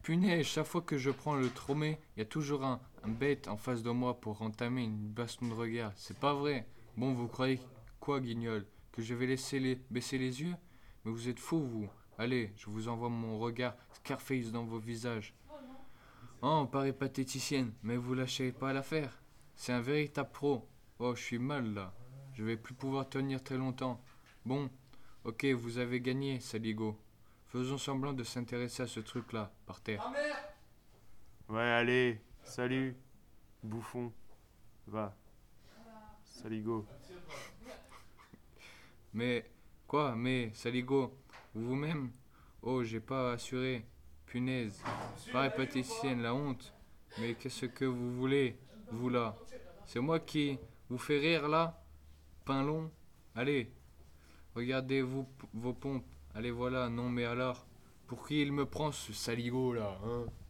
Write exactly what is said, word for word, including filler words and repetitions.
Punaise, chaque fois que je prends le tromé, il y a toujours un, un bête en face de moi pour entamer une baston de regard. C'est pas vrai. Bon, vous croyez quoi, guignol? Que je vais laisser les, baisser les yeux? Mais vous êtes fous, vous. Allez, je vous envoie mon regard Scarface dans vos visages. Oh, on paraît pathéticienne, mais vous lâchez pas l'affaire. C'est un véritable pro. Oh, je suis mal là. Je vais plus pouvoir tenir très longtemps. Bon, ok, vous avez gagné, Saligo. Faisons semblant de s'intéresser à ce truc-là, par terre. Ouais, allez, salut, bouffon. Va, saligo. Mais, quoi, mais, Saligo, vous-même? Oh, j'ai pas assuré. Punaise, pas pathéticienne, la honte. Mais qu'est-ce que vous voulez, vous là? C'est moi qui vous fais rire là? Pain long? Allez, regardez-vous p- vos pompes. Allez, voilà, non mais alors, pour qui il me prend ce Saligo là, hein?